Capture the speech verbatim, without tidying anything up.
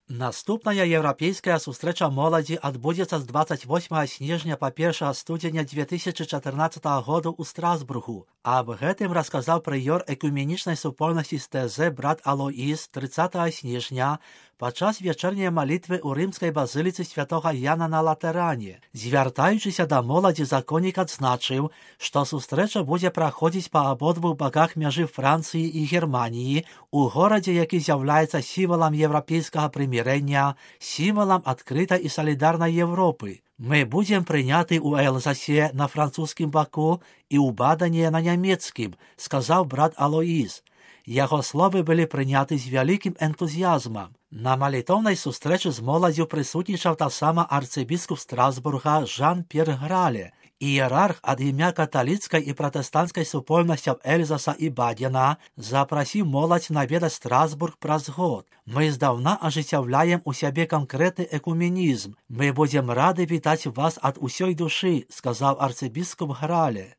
Наступная еўрапейская сустрэча моладзі адбудзецца з двадцать восьмага снежня па першага студзеня две тысячи чатырнаццатага году ў Страсбургу. Аб гэтым расказаў прыёр экуменічнай супольнасці з тэ зэ брат Алоіс трыццатага снежня падчас вячэрняй малітвы ў рымскай базыліцы святога Яна на Латэране. Звяртаючыся да моладзі, законнік адзначыў, што сустрэча будзе праходзіць па абодвух баках мяжы Францыі і Германіі у горадзе, які з'яўляецца сімвалам еўрапейскага прымірэння, сімвалам адкрытай і салідарнай Европы. Мы будзем прыняты ў Элзасе на французскім баку і ў Бадане на нямецкім, сказаў брат Алоіс. Яго словы былі прыняты з вялікім энтузіязмам. На малітоўнай сустрэчы з моладзю прысутнічаў таксама арцыбіскуп Страсбурга Жан-П'ер Грале. Іерарх ад імя каталіцкай і пратэстанцкай супольнасцяў Эльзаса і Бадена запрасіў моладзь наведаць Страсбург праз год. Мы здаўна ажыццяўляем у сябе канкрэтны экуменізм. Мы будзем рады вітаць вас ад усёй душы, сказаў арцыбіскуп Грале.